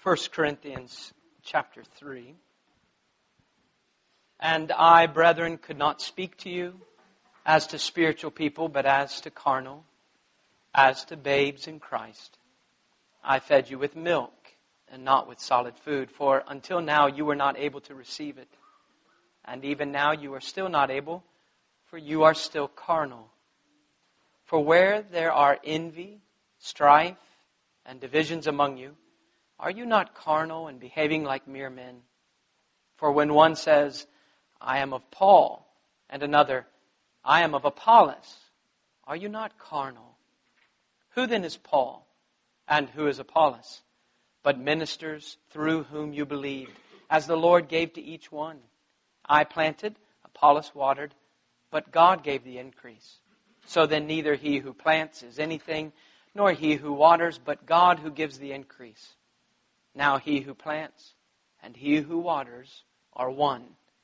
1 Corinthians chapter 3. And I, brethren, could not speak to you as to spiritual people, but as to carnal, as to babes in Christ. I fed you with milk and not with solid food, for until now you were not able to receive it. And even now you are still not able, for you are still carnal. For where there are envy, strife, and divisions among you, are you not carnal and behaving like mere men? For when one says, I am of Paul, and another, I am of Apollos, are you not carnal? Who then is Paul, and who is Apollos? But ministers through whom you believed, as the Lord gave to each one. I planted, Apollos watered, but God gave the increase. So then neither he who plants is anything, nor he who waters, but God who gives the increase. Now he who plants and he who waters are one,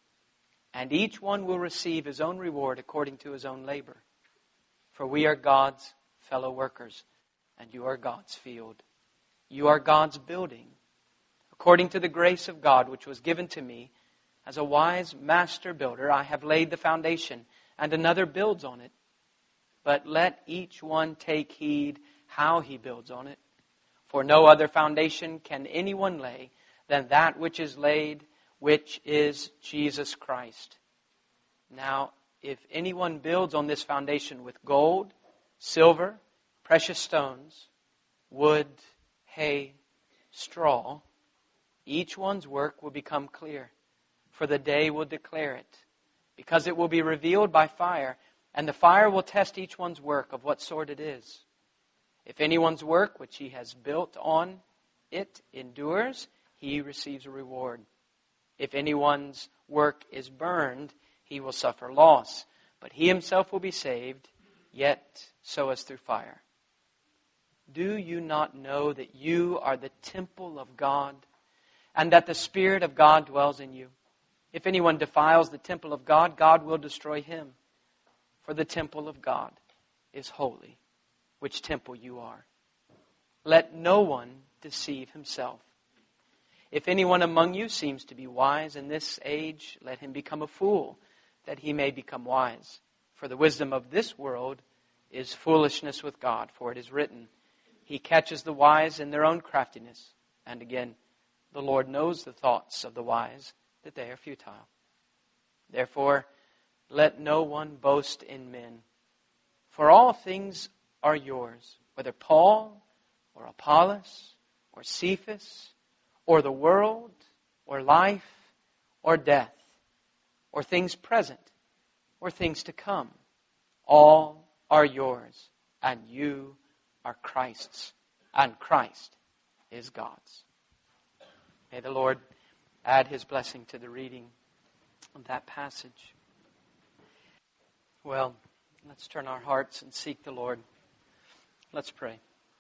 and each one will receive his own reward according to his own labor. For we are God's fellow workers, and you are God's field. You are God's building, according to the grace of God which was given to me. As a wise master builder, I have laid the foundation, and another builds on it. But let each one take heed how he builds on it. For no other foundation can anyone lay than that which is laid, which is Jesus Christ. Now, if anyone builds on this foundation with gold, silver, precious stones, wood, hay, straw, each one's work will become clear, for the day will declare it, because it will be revealed by fire, and the fire will test each one's work of what sort it is. If anyone's work which he has built on it endures, he receives a reward. If anyone's work is burned, he will suffer loss, but he himself will be saved, yet so as through fire. Do you not know that you are the temple of God, and that the Spirit of God dwells in you? If anyone defiles the temple of God, God will destroy him. For the temple of God is holy, which temple you are. Let no one deceive himself. If anyone among you seems to be wise in this age, let him become a fool, that he may become wise. For the wisdom of this world is foolishness with God, for it is written, He catches the wise in their own craftiness. And again, the Lord knows the thoughts of the wise, that they are futile. Therefore, let no one boast in men. For all things are yours, whether Paul or Apollos or Cephas or the world or life or death or things present or things to come. All are yours, and you are Christ's, and Christ is God's. May the Lord add His blessing to the reading of that passage. Well, let's turn our hearts and seek the Lord. Let's pray.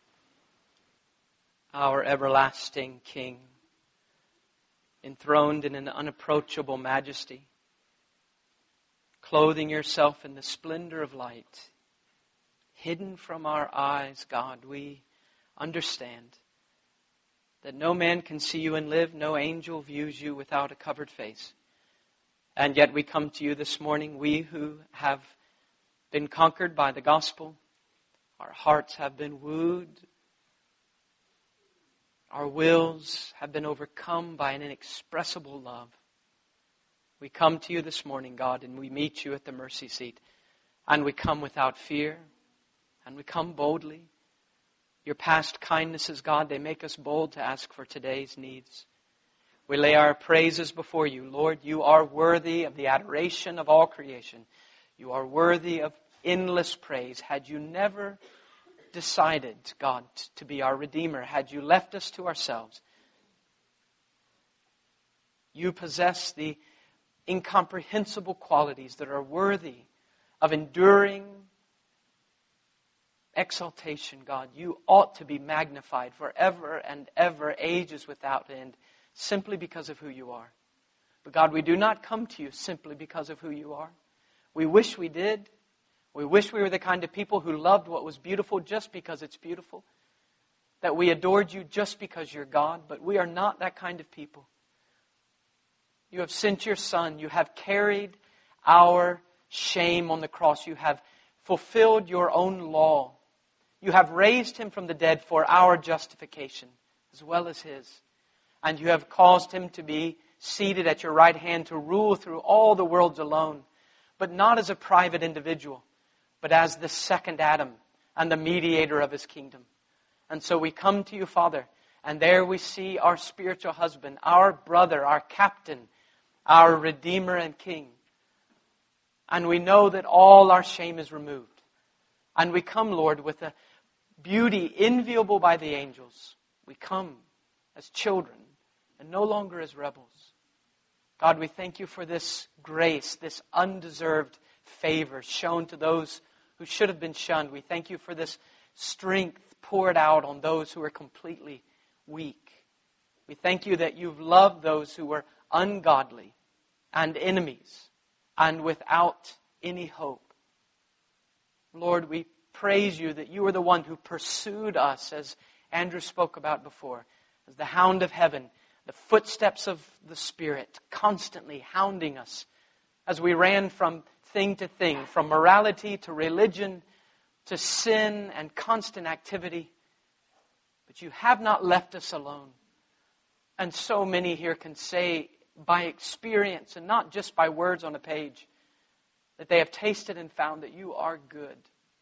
Our everlasting King, enthroned in an unapproachable majesty, clothing yourself in the splendor of light, hidden from our eyes, God, we understand that no man can see you and live, no angel views you without a covered face. And yet we come to you this morning, we who have been conquered by the gospel, our hearts have been wooed, our wills have been overcome by an inexpressible love. We come to you this morning, God, and we meet you at the mercy seat. And we come without fear, and we come boldly. Your past kindnesses, God, they make us bold to ask for today's needs. We lay our praises before you. Lord, you are worthy of the adoration of all creation. You are worthy of endless praise. Had you never decided, God, to be our Redeemer, had you left us to ourselves, you possess the incomprehensible qualities that are worthy of enduring exaltation, God. You ought to be magnified forever and ever, ages without end, simply because of who you are. But God, we do not come to you simply because of who you are. We wish we did. We wish we were the kind of people who loved what was beautiful just because it's beautiful. that we adored you just because you're God, but we are not that kind of people. You have sent your Son. You have carried our shame on the cross. You have fulfilled your own law. You have raised Him from the dead for our justification, as well as His. And you have caused Him to be seated at your right hand to rule through all the worlds alone, but not as a private individual, but as the second Adam and the mediator of His kingdom. And so we come to you, Father, and there we see our spiritual husband, our brother, our captain, our Redeemer and King. And we know that all our shame is removed. And we come, Lord, with a beauty enviable by the angels. We come as children and no longer as rebels. God, we thank you for this grace, this undeserved favor shown to those who should have been shunned. We thank you for this strength poured out on those who are completely weak. We thank you that you've loved those who were ungodly and enemies and without any hope. Lord, we praise you that you are the one who pursued us, as Andrew spoke about before, as the hound of heaven, the footsteps of the Spirit, constantly hounding us as we ran from thing to thing, from morality to religion to sin and constant activity. But you have not left us alone. And so many here can say by experience and not just by words on a page that they have tasted and found that you are good.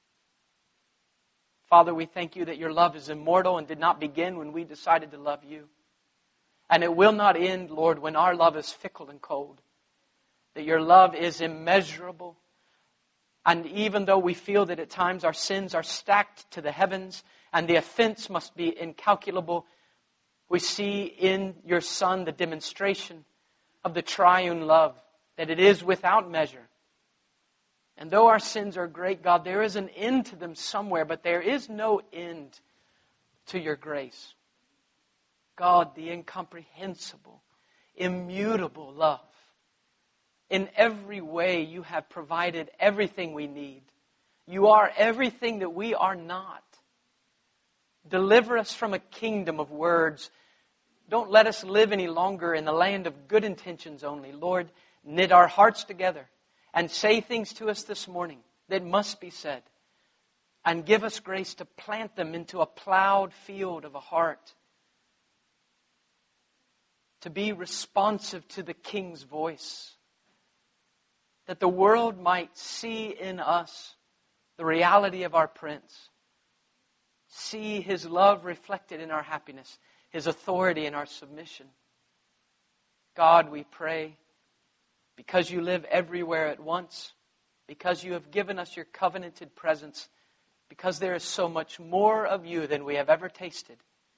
Father, we thank you that your love is immortal and did not begin when we decided to love you. And it will not end, Lord, when our love is fickle and cold. That your love is immeasurable. And even though we feel that at times our sins are stacked to the heavens and the offense must be incalculable, we see in your Son the demonstration of the triune love, that it is without measure. And though our sins are great, God, there is an end to them somewhere, but there is no end to your grace. God, the incomprehensible, immutable love. In every way, you have provided everything we need. You are everything that we are not. Deliver us from a kingdom of words. Don't let us live any longer in the land of good intentions only. Lord, knit our hearts together and say things to us this morning that must be said. And give us grace to plant them into a plowed field of a heart. To be responsive to the King's voice. That the world might see in us the reality of our Prince. See His love reflected in our happiness. His authority in our submission. God, we pray, because you live everywhere at once, because you have given us your covenanted presence, because there is so much more of you than we have ever tasted.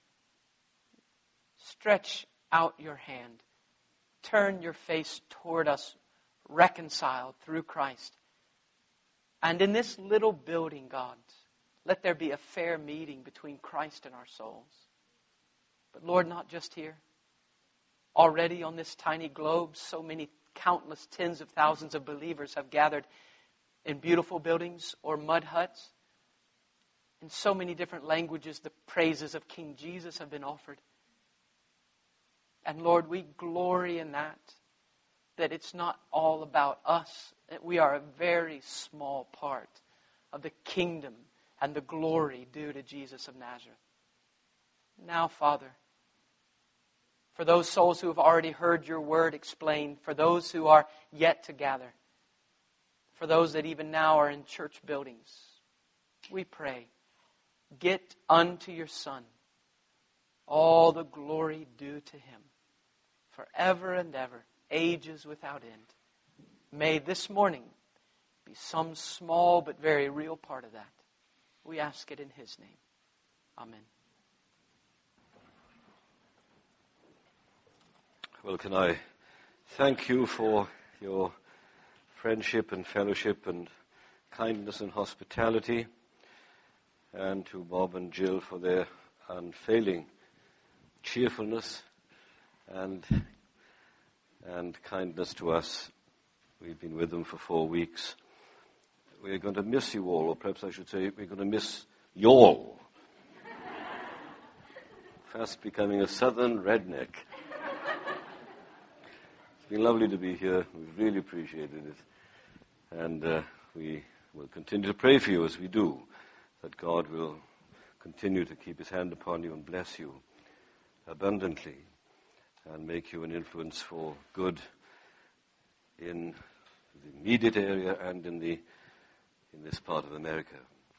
Stretch out your hand. Turn your face toward us, reconciled through Christ. And in this little building, God, let there be a fair meeting between Christ and our souls. But Lord, not just here. Already on this tiny globe, so many countless tens of thousands of believers have gathered in beautiful buildings or mud huts. In so many different languages, the praises of King Jesus have been offered. And Lord, we glory in that it's not all about us. That we are a very small part of the kingdom and the glory due to Jesus of Nazareth. Now, Father, for those souls who have already heard your word explained, for those who are yet to gather, for those that even now are in church buildings, we pray, get unto your Son all the glory due to Him, forever and ever, ages without end. May this morning be some small but very real part of that. We ask it in His name. Amen. Well, can I thank you for your friendship and fellowship and kindness and hospitality, and to Bob and Jill for their unfailing cheerfulness and kindness to us. We've been with them for 4 weeks. We're going to miss you all, or perhaps I should say we're going to miss y'all. fast becoming a southern redneck. It's been lovely to be here. We've really appreciated it. And we will continue to pray for you as we do, that God will continue to keep his hand upon you and bless you abundantly and make you an influence for good in the immediate area and in this part of America.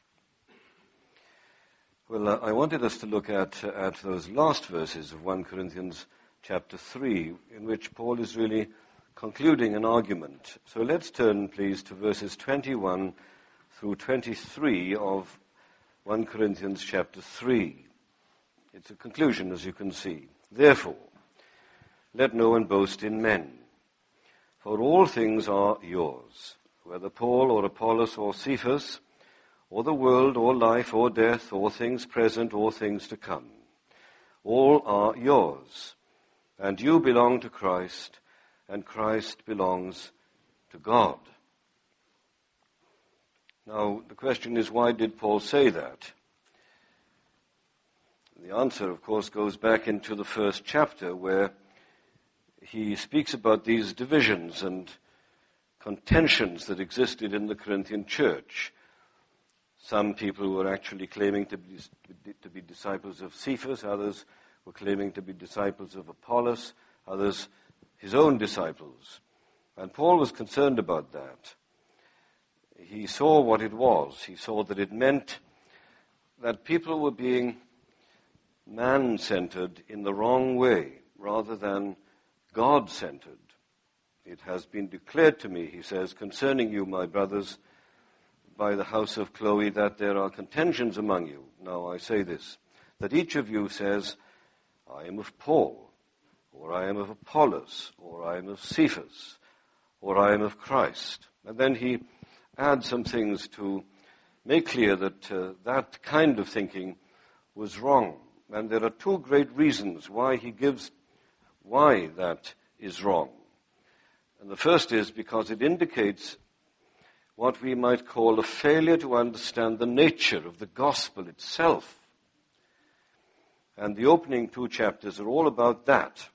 Well, I wanted us to look at those last verses of 1 Corinthians chapter 3, in which Paul is really concluding an argument. So let's turn, please, to verses 21 through 23 of 1 Corinthians chapter 3. It's a conclusion, as you can see. Therefore, let no one boast in men, for all things are yours, whether Paul or Apollos or Cephas, or the world, or life, or death, or things present, or things to come. All are yours, and you belong to Christ, and Christ belongs to God. Now, the question is, why did Paul say that? The answer, of course, goes back into the first chapter, where he speaks about these divisions and contentions that existed in the Corinthian church. Some people were actually claiming to be disciples of Cephas, others were claiming to be disciples of Apollos, others his own disciples. And Paul was concerned about that. He saw what it was. He saw that it meant that people were being man-centered in the wrong way rather than God-centered. It has been declared to me, he says, concerning you, my brothers, by the house of Chloe, that there are contentions among you. Now I say this, that each of you says, I am of Paul, or I am of Apollos, or I am of Cephas, or I am of Christ. And then he adds some things to make clear that that kind of thinking was wrong. And there are two great reasons why he gives why that is wrong. And the first is because it indicates what we might call a failure to understand the nature of the gospel itself. And the opening two chapters are all about that.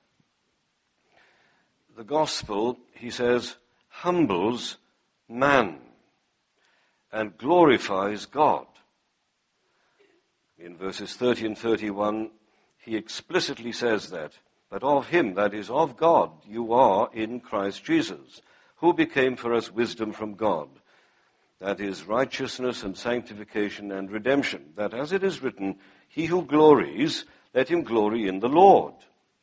The gospel, he says, humbles man and glorifies God. In verses 30 and 31, he explicitly says that. But of him, that is, of God, you are in Christ Jesus, who became for us wisdom from God. That is, righteousness and sanctification and redemption. That, as it is written, he who glories, let him glory in the Lord.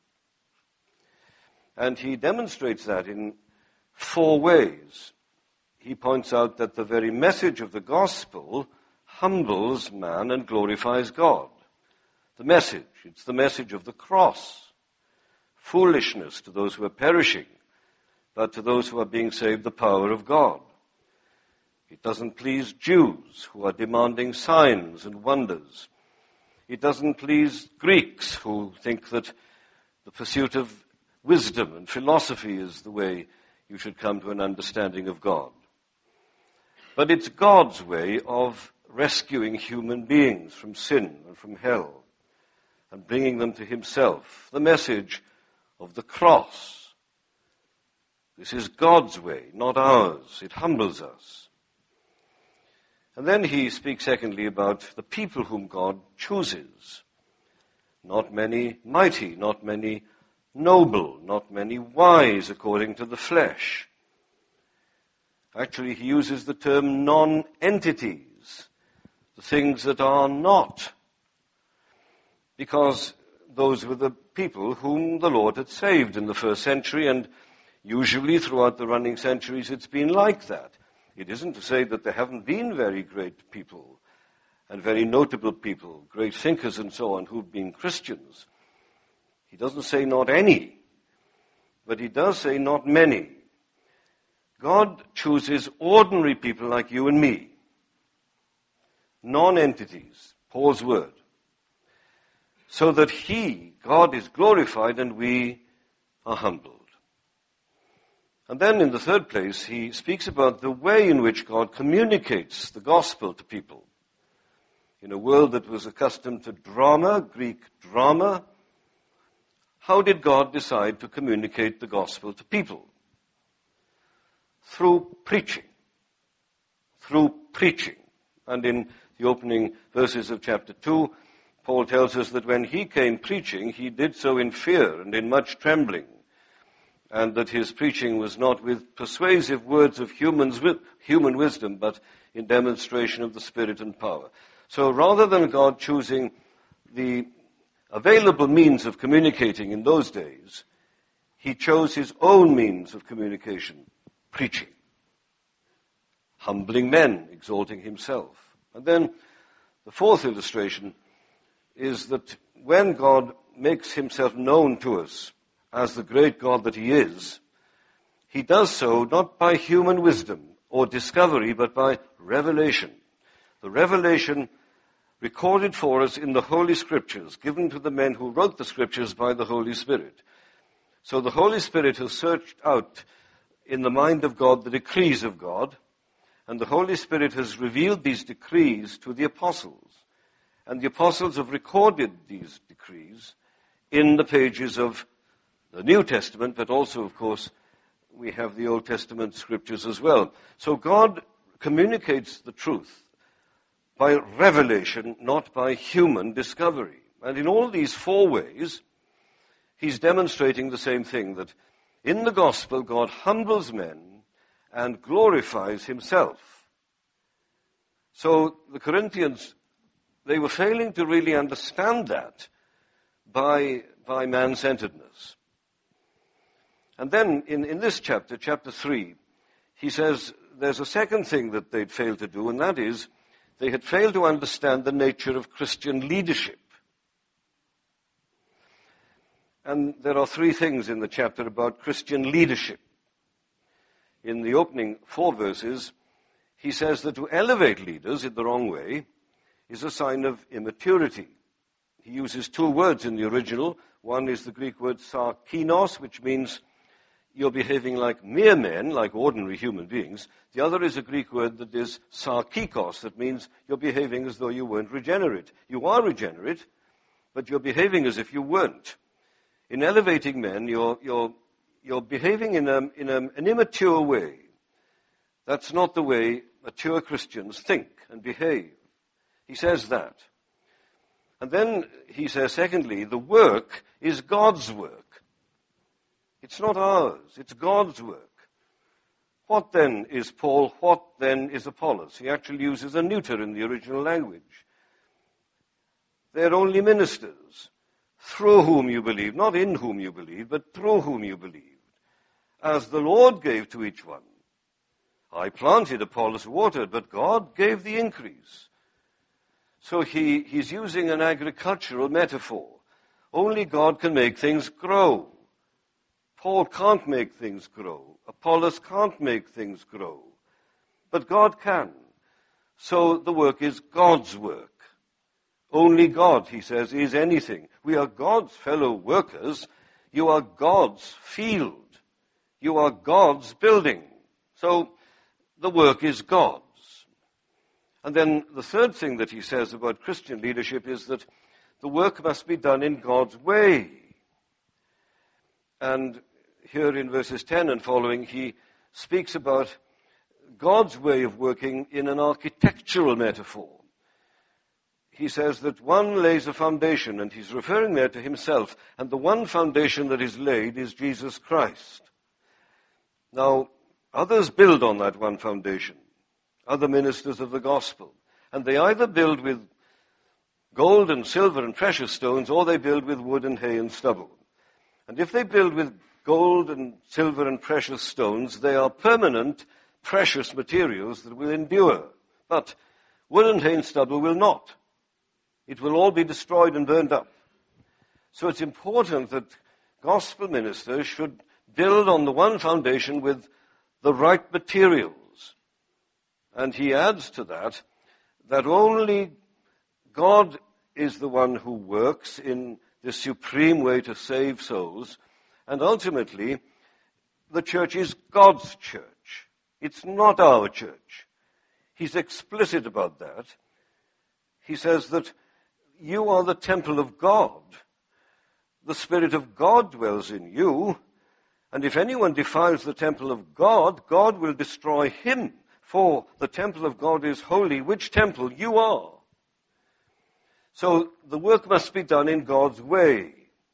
And he demonstrates that in four ways. He points out that the very message of the gospel humbles man and glorifies God. The message, it's the message of the cross. Foolishness to those who are perishing, but to those who are being saved, the power of God. It doesn't please Jews who are demanding signs and wonders. It doesn't please Greeks who think that the pursuit of wisdom and philosophy is the way you should come to an understanding of God. But it's God's way of rescuing human beings from sin and from hell and bringing them to himself. The message of the cross. This is God's way, not ours. It humbles us. And then he speaks secondly about the people whom God chooses. Not many mighty, not many noble, not many wise according to the flesh. Actually, he uses the term non-entities, the things that are not, because those were the people whom the Lord had saved in the first century, and usually throughout the running centuries it's been like that. It isn't to say that there haven't been very great people and very notable people, great thinkers and so on, who've been Christians. He doesn't say not any, but he does say not many. God chooses ordinary people like you and me, non-entities, Paul's word, so that God is glorified and we are humbled. And then in the third place, he speaks about the way in which God communicates the gospel to people. in a world that was accustomed to drama, Greek drama, how did God decide to communicate the gospel to people? Through preaching. Through preaching. And in the opening verses of chapter 2, Paul tells us that when he came preaching, he did so in fear and in much trembling, and that his preaching was not with persuasive words of human wisdom, but in demonstration of the Spirit and power. So rather than God choosing the available means of communicating in those days, he chose his own means of communication, preaching. Humbling men, exalting himself. And then the fourth illustration is that when God makes himself known to us as the great God that he is, he does so not by human wisdom or discovery, but by revelation. The revelation recorded for us in the Holy Scriptures, given to the men who wrote the Scriptures by the Holy Spirit. So the Holy Spirit has searched out in the mind of God the decrees of God, and the Holy Spirit has revealed these decrees to the apostles. And the apostles have recorded these decrees in the pages of the New Testament, but also, of course, we have the Old Testament scriptures as well. So God communicates the truth by revelation, not by human discovery. And in all these four ways, he's demonstrating the same thing, that in the gospel, God humbles men and glorifies himself. So the Corinthians, they were failing to really understand that by man-centeredness. And then in this chapter, chapter 3, he says there's a second thing that they'd failed to do, and that is they had failed to understand the nature of Christian leadership. And there are three things in the chapter about Christian leadership. In the opening 4 verses, he says that to elevate leaders in the wrong way is a sign of immaturity. He uses 2 words in the original. One is the Greek word sarkinos, which means you're behaving like mere men, like ordinary human beings. The other is a Greek word that is sarkikos, that means you're behaving as though you weren't regenerate. You are regenerate, but you're behaving as if you weren't. In elevating men, you're behaving in an immature way. That's not the way mature Christians think and behave. He says that. And then he says, secondly, the work is God's work. It's not ours. It's God's work. What then is Paul? What then is Apollos? He actually uses a neuter in the original language. They're only ministers, through whom you believe, not in whom you believe, but through whom you believed, as the Lord gave to each one. I planted, Apollos watered, but God gave the increase. So he's using an agricultural metaphor. Only God can make things grow. Paul can't make things grow. Apollos can't make things grow. But God can. So the work is God's work. Only God, he says, is anything. We are God's fellow workers. You are God's field. You are God's building. So the work is God's. And then the third thing that he says about Christian leadership is that the work must be done in God's way. And here in verses 10 and following, he speaks about God's way of working in an architectural metaphor. He says that one lays a foundation, and he's referring there to himself, and the one foundation that is laid is Jesus Christ. Now, others build on that one foundation, other ministers of the gospel, and they either build with gold and silver and precious stones, or they build with wood and hay and stubble. And if they build with gold and silver and precious stones, they are permanent, precious materials that will endure. But wood and hay and stubble will not. It will all be destroyed and burned up. So it's important that gospel ministers should build on the one foundation with the right materials. And he adds to that only God is the one who works in the supreme way to save souls, and ultimately the church is God's church. It's not our church. He's explicit about that. he says that you are the temple of God. The Spirit of God dwells in you, and if anyone defiles the temple of God, God will destroy him, for the temple of God is holy, which temple you are. So the work must be done in God's way.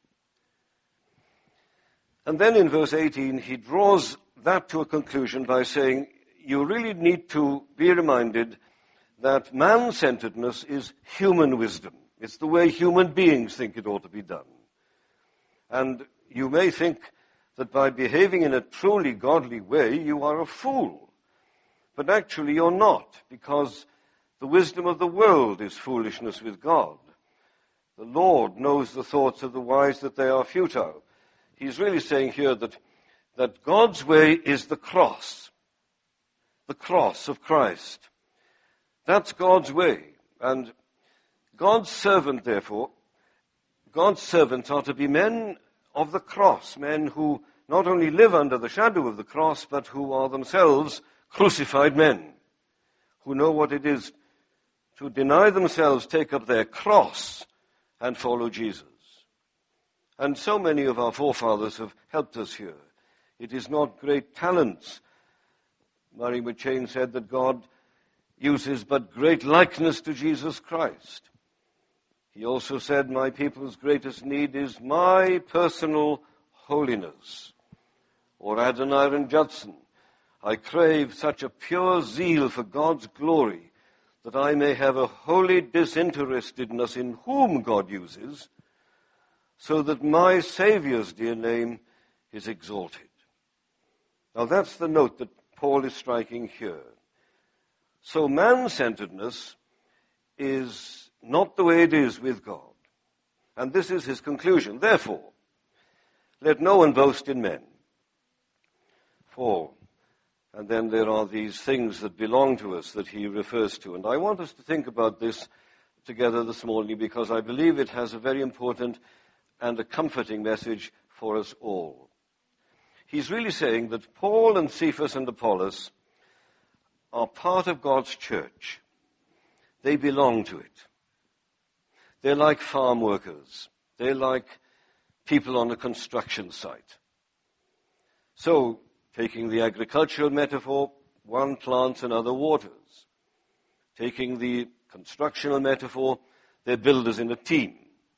And then in verse 18, he draws that to a conclusion by saying, you really need to be reminded that man-centeredness is human wisdom. It's the way human beings think it ought to be done. And you may think that by behaving in a truly godly way, you are a fool. But actually you're not, because the wisdom of the world is foolishness with God. The Lord knows the thoughts of the wise, that they are futile. He's really saying here that God's way is the cross of Christ. That's God's way. And God's servant, therefore, God's servants are to be men of the cross, men who not only live under the shadow of the cross, but who are themselves crucified men, who know what it is to deny themselves, take up their cross, and follow Jesus. And so many of our forefathers have helped us here. It is not great talents. Murray McCheyne said that God uses but great likeness to Jesus Christ. He also said, my people's greatest need is my personal holiness. Or Adoniram Judson, I crave such a pure zeal for God's glory that I may have a holy disinterestedness in whom God uses, so that my Savior's dear name is exalted. Now that's the note that Paul is striking here. So man-centeredness is not the way it is with God. And this is his conclusion. Therefore, let no one boast in men. And then there are these things that belong to us that he refers to. And I want us to think about this together this morning, because I believe it has a very important and a comforting message for us all. He's really saying that Paul and Cephas and Apollos are part of God's church. They belong to it. They're like farm workers. They're like people on a construction site. So, taking the agricultural metaphor, one plants, another waters. Taking the constructional metaphor, they're builders in a team.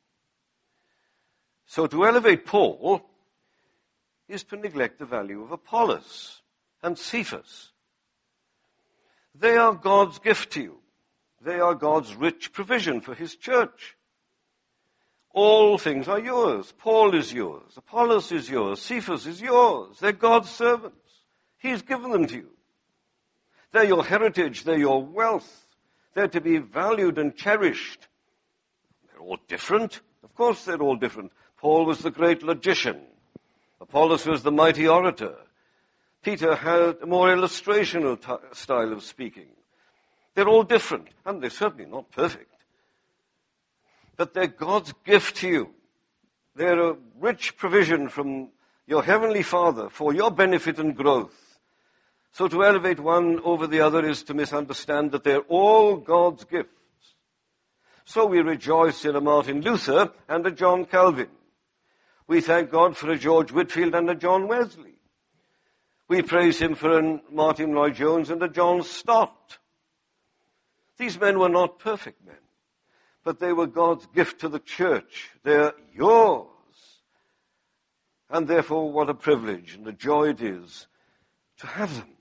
So to elevate Paul is to neglect the value of Apollos and Cephas. They are God's gift to you. They are God's rich provision for his church. All things are yours. Paul is yours. Apollos is yours. Cephas is yours. They're God's servants. He's given them to you. They're your heritage. They're your wealth. They're to be valued and cherished. They're all different. Of course they're all different. Paul was the great logician. Apollos was the mighty orator. Peter had a more illustrational style of speaking. They're all different, and they're certainly not perfect. But they're God's gift to you. They're a rich provision from your heavenly Father for your benefit and growth. So to elevate one over the other is to misunderstand that they're all God's gifts. So we rejoice in a Martin Luther and a John Calvin. We thank God for a George Whitefield and a John Wesley. We praise him for a Martin Lloyd-Jones and a John Stott. These men were not perfect men, but they were God's gift to the church. They're yours. And therefore, what a privilege and a joy it is to have them.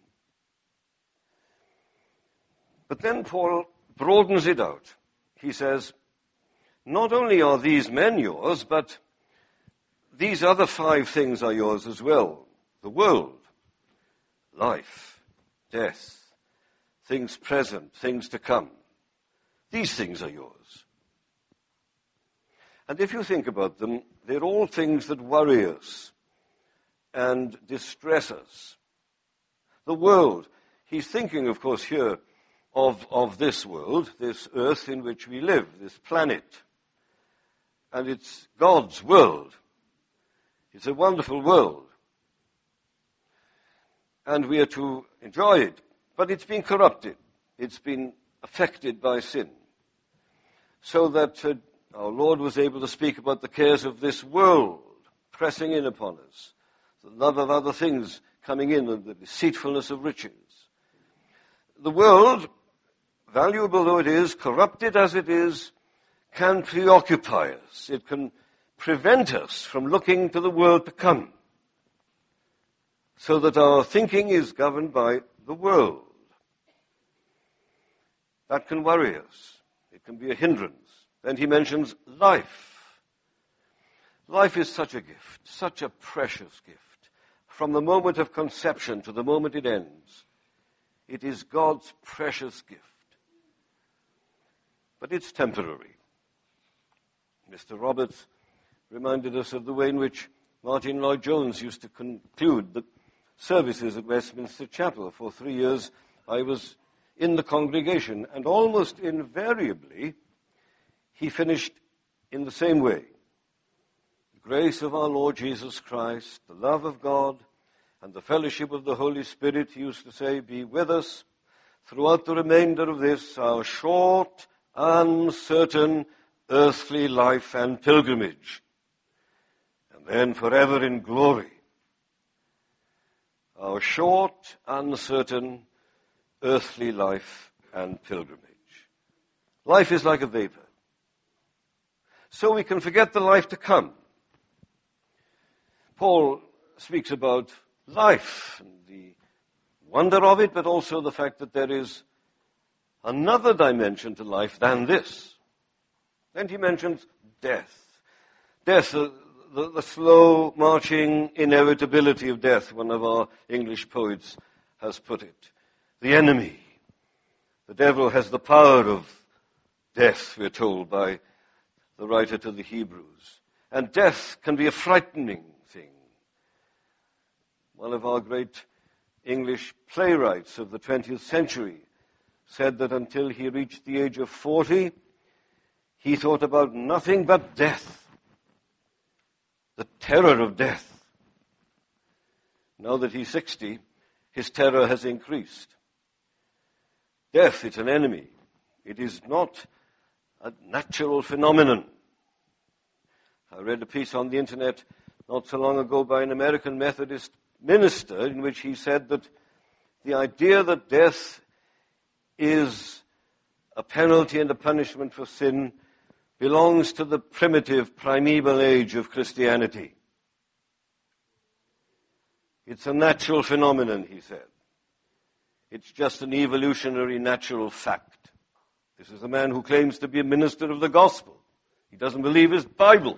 But then Paul broadens it out. He says, not only are these men yours, but these other 5 things are yours as well. The world, life, death, things present, things to come. These things are yours. And if you think about them, they're all things that worry us and distress us. The world, he's thinking, of course, here of this world, this earth in which we live, this planet. And it's God's world. It's a wonderful world. And we are to enjoy it. But it's been corrupted. It's been affected by sin. so that our Lord was able to speak about the cares of this world pressing in upon us, the love of other things coming in, and the deceitfulness of riches. The world, valuable though it is, corrupted as it is, can preoccupy us. It can prevent us from looking to the world to come, so that our thinking is governed by the world. That can worry us. It can be a hindrance. Then he mentions life. Life is such a gift, such a precious gift. From the moment of conception to the moment it ends, it is God's precious gift. But it's temporary. Mr. Roberts reminded us of the way in which Martin Lloyd-Jones used to conclude the services at Westminster Chapel. For 3 years I was in the congregation, and almost invariably he finished in the same way. The grace of our Lord Jesus Christ, the love of God, and the fellowship of the Holy Spirit, he used to say, be with us throughout the remainder of this, our short, uncertain, earthly life and pilgrimage, and then forever in glory. Our short, uncertain, earthly life and pilgrimage. Life is like a vapor. So we can forget the life to come. Paul speaks about life and the wonder of it, but also the fact that there is another dimension to life than this. And he mentions death. Death, the slow marching inevitability of death, one of our English poets has put it. The enemy. The devil has the power of death, we're told by the writer to the Hebrews. And death can be a frightening thing. One of our great English playwrights of the 20th century said that until he reached the age of 40, he thought about nothing but death, the terror of death. Now that he's 60, his terror has increased. Death, it's an enemy. It is not a natural phenomenon. I read a piece on the internet not so long ago by an American Methodist minister in which he said that the idea that death is a penalty and a punishment for sin belongs to the primitive, primeval age of Christianity. It's a natural phenomenon, he said. It's just an evolutionary natural fact. This is a man who claims to be a minister of the gospel. He doesn't believe his Bible.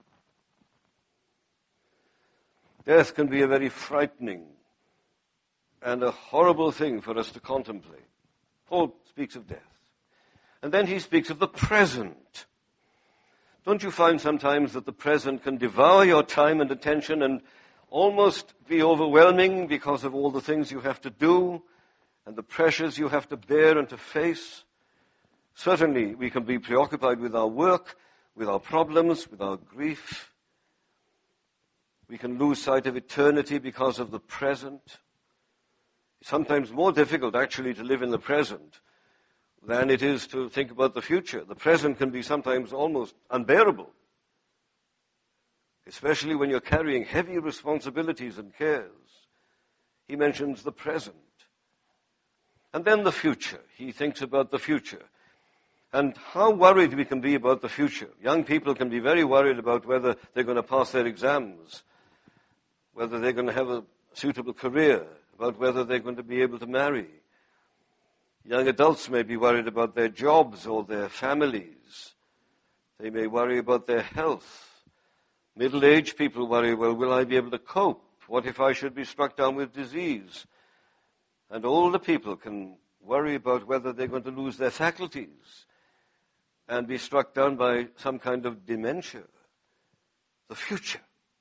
Death can be a very frightening and a horrible thing for us to contemplate. Paul speaks of death. And then he speaks of the present. Don't you find sometimes that the present can devour your time and attention and almost be overwhelming because of all the things you have to do and the pressures you have to bear and to face? Certainly, we can be preoccupied with our work, with our problems, with our grief. We can lose sight of eternity because of the present. It's sometimes more difficult, actually, to live in the present than it is to think about the future. The present can be sometimes almost unbearable, especially when you're carrying heavy responsibilities and cares. He mentions the present. And then the future. He thinks about the future. And how worried we can be about the future. Young people can be very worried about whether they're going to pass their exams, whether they're going to have a suitable career, about whether they're going to be able to marry. Young adults may be worried about their jobs or their families. They may worry about their health. Middle-aged people worry, well, will I be able to cope? What if I should be struck down with disease? And older people can worry about whether they're going to lose their faculties and be struck down by some kind of dementia. The future.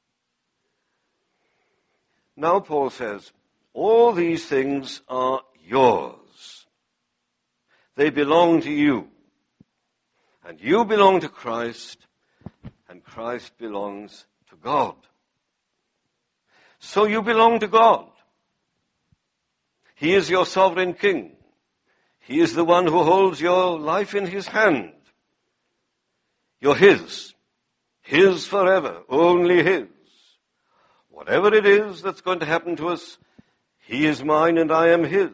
Now Paul says, all these things are yours. They belong to you. And you belong to Christ, and Christ belongs to God. So you belong to God. He is your sovereign king. He is the one who holds your life in his hand. You're His. His forever. Only His. Whatever it is that's going to happen to us, He is mine and I am His.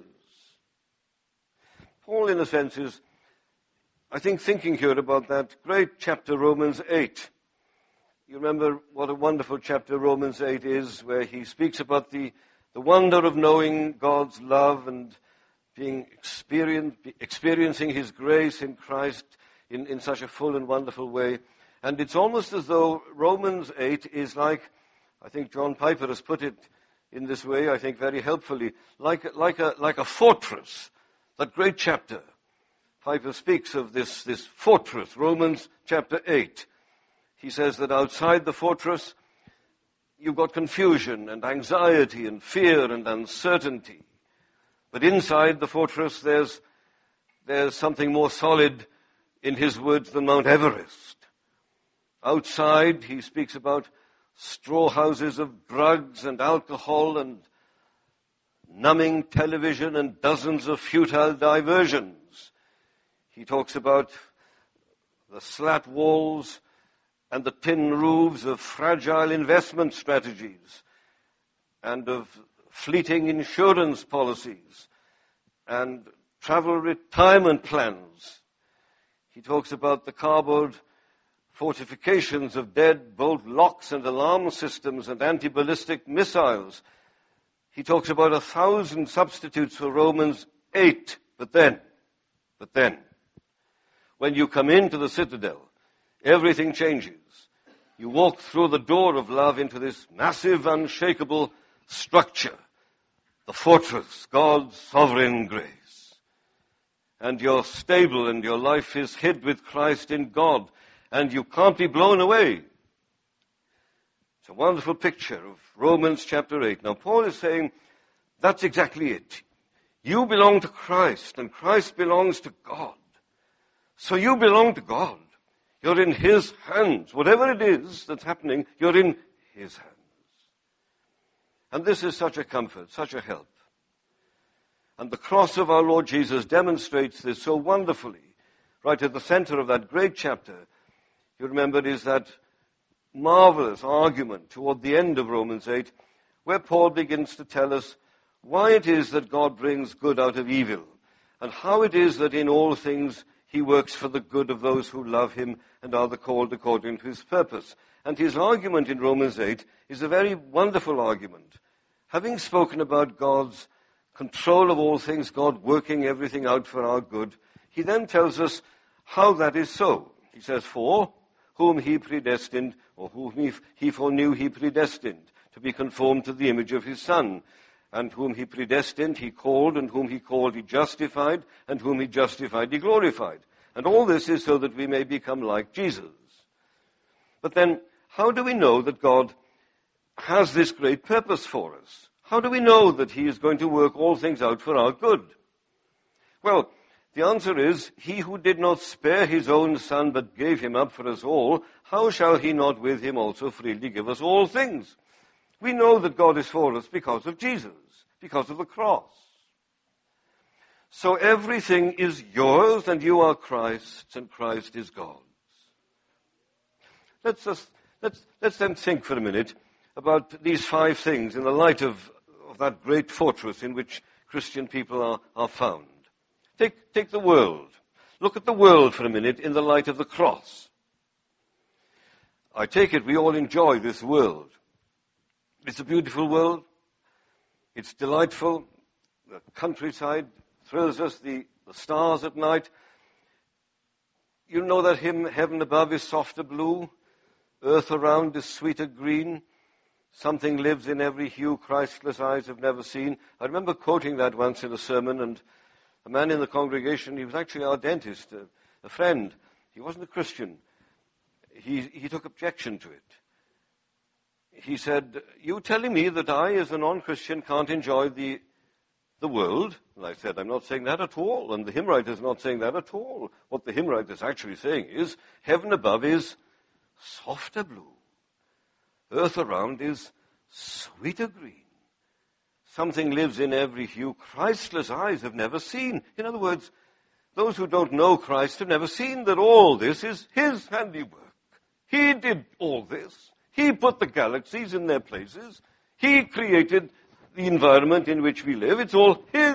Paul, in a sense, is, I think, thinking here about that great chapter, Romans 8. You remember what a wonderful chapter Romans 8 is, where he speaks about the wonder of knowing God's love and experiencing His grace in Christ in such a full and wonderful way. And it's almost as though Romans 8 is like, I think John Piper has put it in this way, I think very helpfully, like a fortress. That great chapter. Piper speaks of this fortress, Romans chapter 8. He says that outside the fortress, you've got confusion and anxiety and fear and uncertainty. But inside the fortress, there's something more solid, in his words, than Mount Everest. Outside, he speaks about straw houses of drugs and alcohol and numbing television and dozens of futile diversions. He talks about the slat walls and the tin roofs of fragile investment strategies and of fleeting insurance policies and travel retirement plans. He talks about the cardboard fortifications of deadbolt locks and alarm systems and anti-ballistic missiles. He talks about 1,000 substitutes for Romans 8. But then, when you come into the citadel, everything changes. You walk through the door of love into this massive, unshakable structure, the fortress, God's sovereign grace. And you're stable and your life is hid with Christ in God, and you can't be blown away. It's a wonderful picture of Romans chapter 8. Now, Paul is saying that's exactly it. You belong to Christ, and Christ belongs to God. So you belong to God. You're in His hands. Whatever it is that's happening, you're in His hands. And this is such a comfort, such a help. And the cross of our Lord Jesus demonstrates this so wonderfully. Right at the center of that great chapter, you remember, is that marvelous argument toward the end of Romans 8, where Paul begins to tell us why it is that God brings good out of evil, and how it is that in all things He works for the good of those who love Him and are the called according to His purpose. And his argument in Romans 8 is a very wonderful argument. Having spoken about God's control of all things, God working everything out for our good, he then tells us how that is so. He says, for whom He predestined, or whom He foreknew, He predestined to be conformed to the image of His Son. And whom He predestined, He called, and whom He called, He justified, and whom He justified, He glorified. And all this is so that we may become like Jesus. But then, how do we know that God has this great purpose for us? How do we know that He is going to work all things out for our good? Well, the answer is, He who did not spare His own Son, but gave Him up for us all, how shall He not with Him also freely give us all things? We know that God is for us because of Jesus, because of the cross. So everything is yours, and you are Christ's, and Christ is God's. Let's then think for a minute about these 5 things in the light of that great fortress in which Christian people are found. Take the world. Look at the world for a minute in the light of the cross. I take it we all enjoy this world. It's a beautiful world. It's delightful. The countryside thrills us, the stars at night. You know that hymn, heaven above is softer blue, earth around is sweeter green. Something lives in every hue Christless eyes have never seen. I remember quoting that once in a sermon, and a man in the congregation, he was actually our dentist, a friend. He wasn't a Christian. He took objection to it. He said, you telling me that I, as a non-Christian, can't enjoy the world? And I said, I'm not saying that at all. And the hymn writer is not saying that at all. What the hymn writer is actually saying is, heaven above is softer blue. Earth around is sweeter green. Something lives in every hue Christless eyes have never seen. In other words, Those who don't know Christ have never seen that all this is his handiwork. He did all this. He put the galaxies in their places. He created the environment in which we live. It's all his.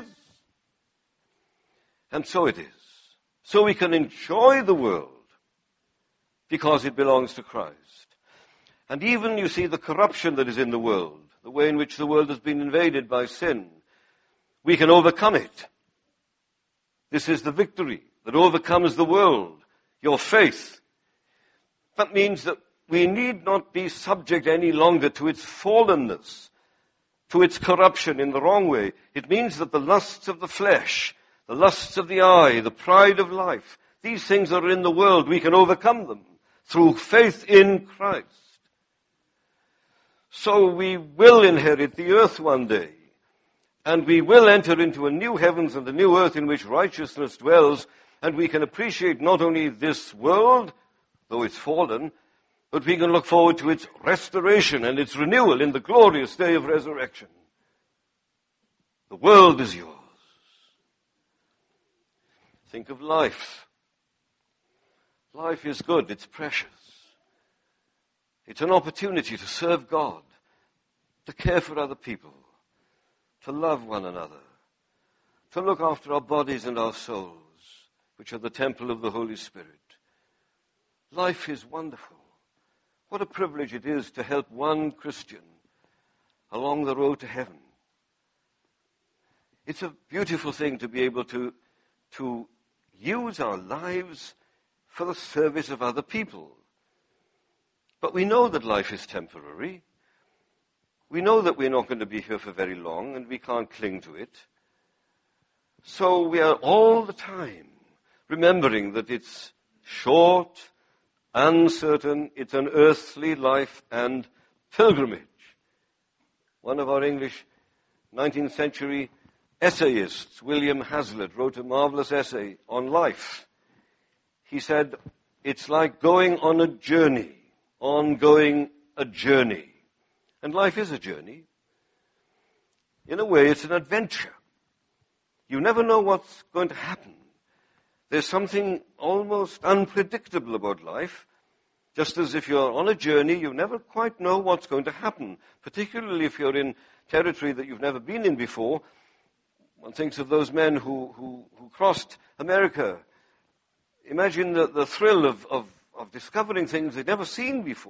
And so it is. So we can enjoy the world because it belongs to Christ. And even, you see, the corruption that is in the world, the way in which the world has been invaded by sin, we can overcome it. This is the victory that overcomes the world, your faith. That means that we need not be subject any longer to its fallenness, to its corruption in the wrong way. It means that the lusts of the flesh, the lusts of the eye, the pride of life, these things are in the world. We can overcome them through faith in Christ. So we will inherit the earth one day. And we will enter into a new heavens and a new earth in which righteousness dwells. And we can appreciate not only this world, though it's fallen, but we can look forward to its restoration and its renewal in the glorious day of resurrection. The world is yours. Think of life. Life is good. It's precious. It's an opportunity to serve God, to care for other people, to love one another, to look after our bodies and our souls, which are the temple of the Holy Spirit. Life is wonderful. What a privilege it is to help one Christian along the road to heaven. It's a beautiful thing to be able to use our lives for the service of other people. But we know that life is temporary. We know that we're not going to be here for very long, and we can't cling to it. So we are all the time remembering that it's short, uncertain, it's an earthly life and pilgrimage. One of our English 19th century essayists, William Hazlitt, wrote a marvelous essay on life. He said, it's like going on a journey, ongoing a journey. And life is a journey. In a way, it's an adventure. You never know what's going to happen. There's something almost unpredictable about life. Just as if you're on a journey, you never quite know what's going to happen, particularly if you're in territory that you've never been in before. One thinks of those men who crossed America. Imagine the thrill of discovering things they'd never seen before.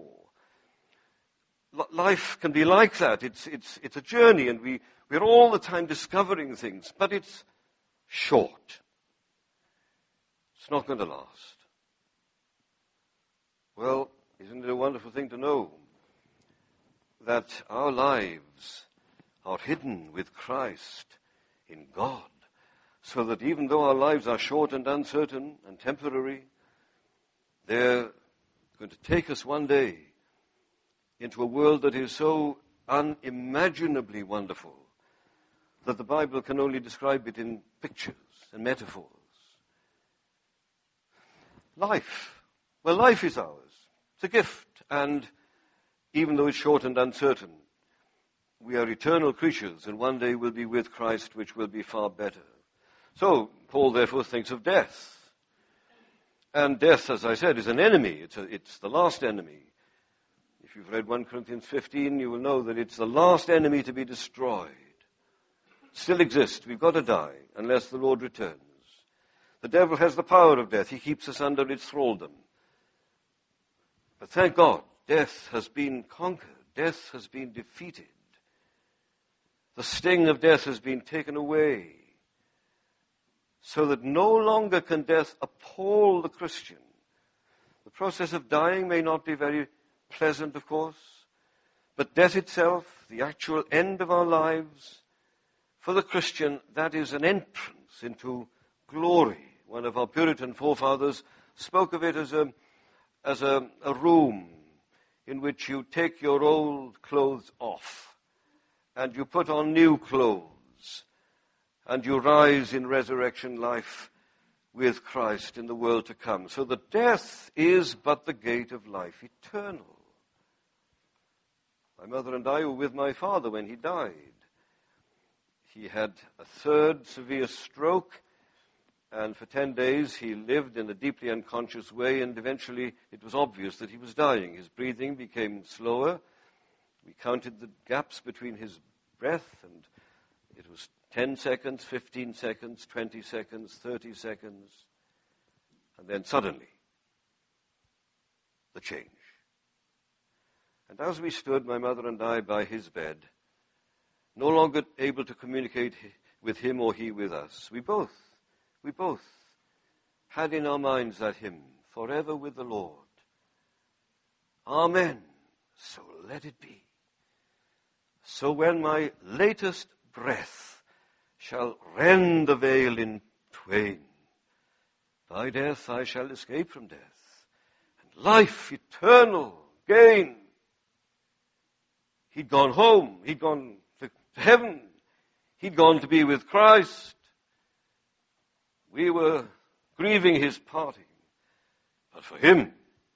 Life can be like that. It's a journey, and we're all the time discovering things, but it's short. It's not going to last. Well, isn't it a wonderful thing to know that our lives are hidden with Christ in God, so that even though our lives are short and uncertain and temporary, they're going to take us one day into a world that is so unimaginably wonderful that the Bible can only describe it in pictures and metaphors. Life. Well, life is ours. It's a gift. And even though it's short and uncertain, we are eternal creatures, and one day we'll be with Christ, which will be far better. So, Paul therefore thinks of death. And death, as I said, is an enemy. It's the last enemy. If you've read 1 Corinthians 15, you will know that it's the last enemy to be destroyed. It still exists. We've got to die unless the Lord returns. The devil has the power of death. He keeps us under its thraldom. But thank God, death has been conquered. Death has been defeated. The sting of death has been taken away, so that no longer can death appall the Christian. The process of dying may not be very pleasant, of course, but death itself, the actual end of our lives, for the Christian, that is an entrance into glory. One of our Puritan forefathers spoke of it as a room in which you take your old clothes off and you put on new clothes and you rise in resurrection life with Christ in the world to come. So that death is but the gate of life eternal. My mother and I were with my father when he died. He had a third severe stroke, And for 10 days he lived in a deeply unconscious way, and eventually it was obvious that he was dying. His breathing became slower. We counted the gaps between his breath, and it was 10 seconds, 15 seconds, 20 seconds, 30 seconds. And then suddenly, the change. And as we stood, my mother and I, by his bed, no longer able to communicate with him or he with us, we both had in our minds that hymn, "Forever with the Lord." Amen. So let it be. So when my latest breath shall rend the veil in twain, by death I shall escape from death, and life eternal gain. He'd gone home. He'd gone to heaven. He'd gone to be with Christ. We were grieving his parting. But for him,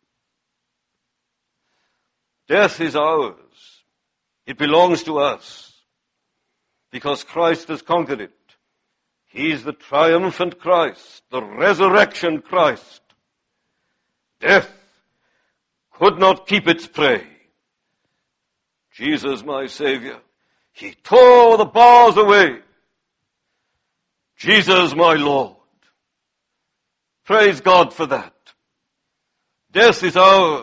death is ours. It belongs to us because Christ has conquered it. He's the triumphant Christ, the resurrection Christ. Death could not keep its prey. Jesus, my Savior, he tore the bars away. Jesus, my Lord. Praise God for that. Death is ours.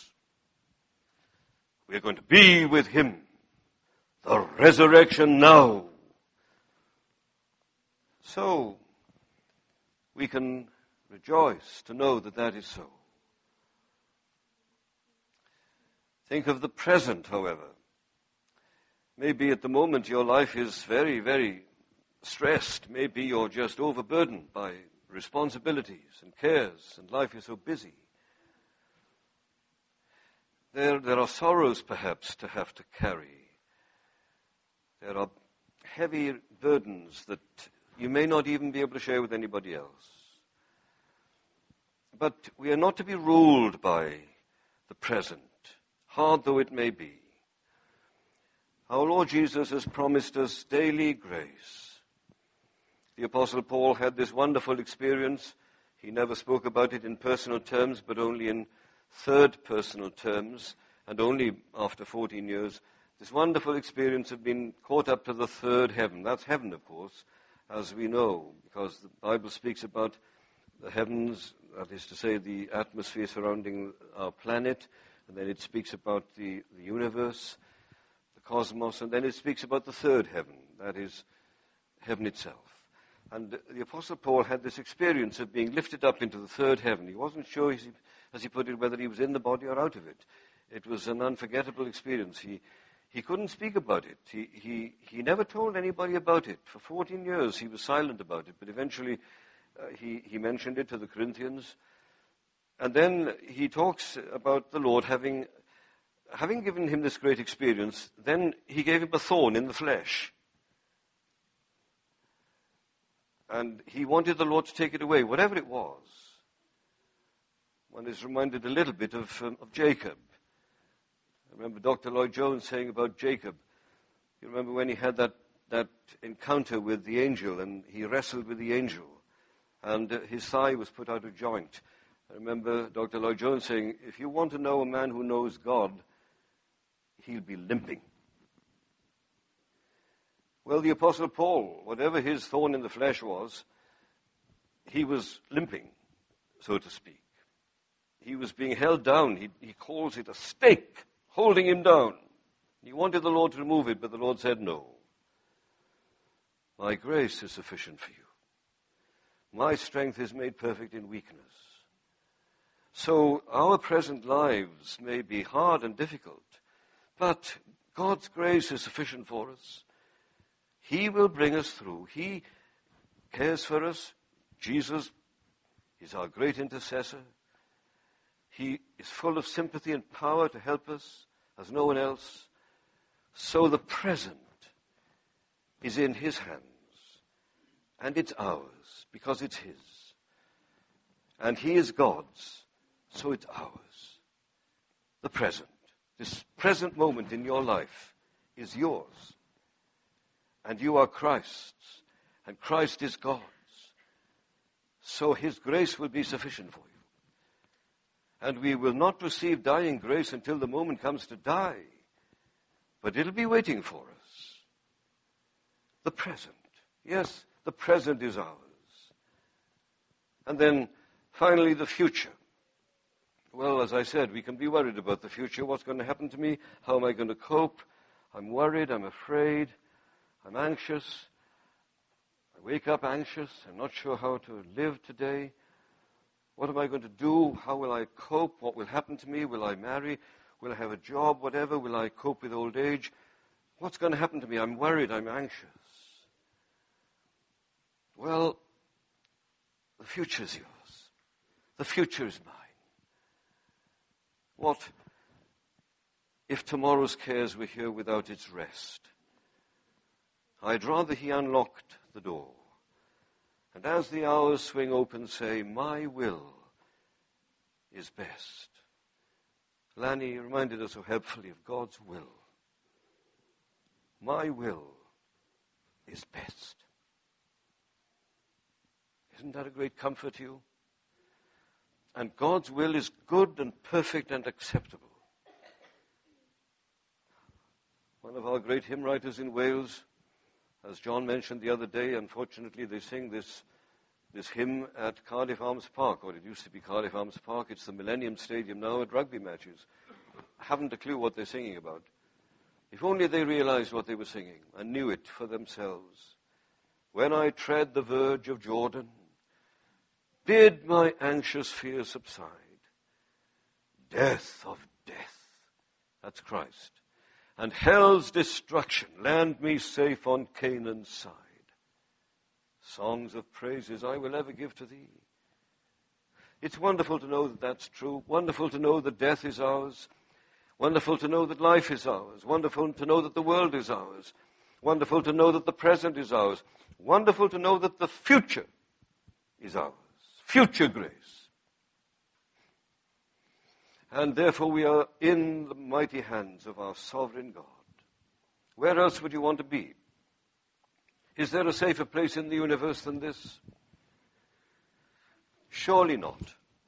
We're going to be with him. The resurrection now. So, we can rejoice to know that that is so. Think of the present, however. Maybe at the moment your life is very, very stressed. Maybe you're just overburdened by responsibilities and cares, and life is so busy. There are sorrows, perhaps, to have to carry. There are heavy burdens that you may not even be able to share with anybody else. But we are not to be ruled by the present, hard though it may be. Our Lord Jesus has promised us daily grace. The Apostle Paul had this wonderful experience. He never spoke about it in personal terms, but only in third personal terms, and only after 14 years. This wonderful experience of being caught up to the third heaven. That's heaven, of course, as we know, because the Bible speaks about the heavens, that is to say, the atmosphere surrounding our planet, and then it speaks about the universe, the cosmos, and then it speaks about the third heaven, that is heaven itself. And the Apostle Paul had this experience of being lifted up into the third heaven. He wasn't sure, as he put it, whether he was in the body or out of it. It was an unforgettable experience. He couldn't speak about it. He never told anybody about it. For 14 years he was silent about it, but eventually he mentioned it to the Corinthians. And then he talks about the Lord having given him this great experience, then he gave him a thorn in the flesh. And he wanted the Lord to take it away, whatever it was. One is reminded a little bit of Jacob. I remember Dr. Lloyd Jones saying about Jacob. You remember when he had that encounter with the angel, and he wrestled with the angel, and his thigh was put out of joint. I remember Dr. Lloyd Jones saying, if you want to know a man who knows God, he'll be limping. Well, the Apostle Paul, whatever his thorn in the flesh was, he was limping, so to speak. He was being held down. He calls it a stake holding him down. He wanted the Lord to remove it, but the Lord said no. My grace is sufficient for you. My strength is made perfect in weakness. So our present lives may be hard and difficult, but God's grace is sufficient for us. He will bring us through. He cares for us. Jesus is our great intercessor. He is full of sympathy and power to help us as no one else. So the present is in his hands, and it's ours because it's his. And he is God's, so it's ours. The present, this present moment in your life is yours. And you are Christ's, and Christ is God's. So his grace will be sufficient for you. And we will not receive dying grace until the moment comes to die. But it'll be waiting for us. The present. Yes, the present is ours. And then, finally, the future. Well, as I said, we can be worried about the future. What's going to happen to me? How am I going to cope? I'm worried. I'm afraid. I'm anxious. I wake up anxious. I'm not sure how to live today. What am I going to do? How will I cope? What will happen to me? Will I marry? Will I have a job? Whatever. Will I cope with old age? What's going to happen to me? I'm worried. I'm anxious. Well, the future is yours. The future is mine. What if tomorrow's cares were here without its rest? I'd rather he unlocked the door. And as the hours swing open, say, my will is best. Lanny reminded us so helpfully of God's will. My will is best. Isn't that a great comfort to you? And God's will is good and perfect and acceptable. One of our great hymn writers in Wales, as John mentioned the other day, unfortunately they sing this hymn at Cardiff Arms Park, or it used to be Cardiff Arms Park. It's the Millennium Stadium now at rugby matches. I haven't a clue what they're singing about. If only they realized what they were singing and knew it for themselves. When I tread the verge of Jordan, bid my anxious fear subside. Death of death, that's Christ, and hell's destruction, land me safe on Canaan's side. Songs of praises I will ever give to thee. It's wonderful to know that that's true. Wonderful to know that death is ours. Wonderful to know that life is ours. Wonderful to know that the world is ours. Wonderful to know that the present is ours. Wonderful to know that the future is ours. Future grace. And therefore we are in the mighty hands of our sovereign God. Where else would you want to be? Is there a safer place in the universe than this? Surely not.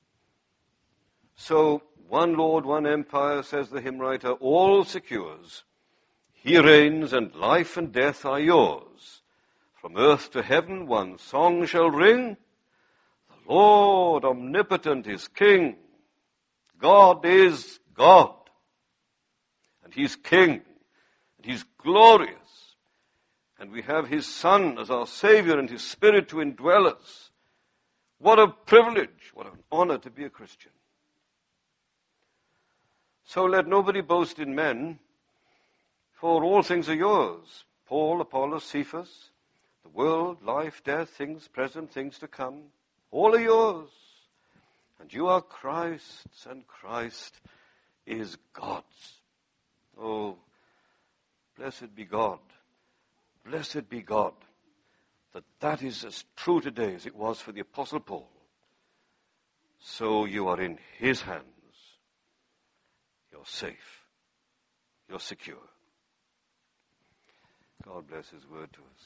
So, one Lord, one empire, says the hymn writer, all secures. He reigns, and life and death are yours. From earth to heaven one song shall ring. The Lord omnipotent is King. God is God. And He's King. And He's glorious. And we have His Son as our Savior and His Spirit to indwell us. What a privilege, what an honor to be a Christian. So let nobody boast in men, for all things are yours. Paul, Apollos, Cephas, the world, life, death, things present, things to come, all are yours. And you are Christ's, and Christ is God's. Oh, blessed be God. Blessed be God, that is as true today as it was for the Apostle Paul. So you are in His hands. You're safe. You're secure. God bless His word to us.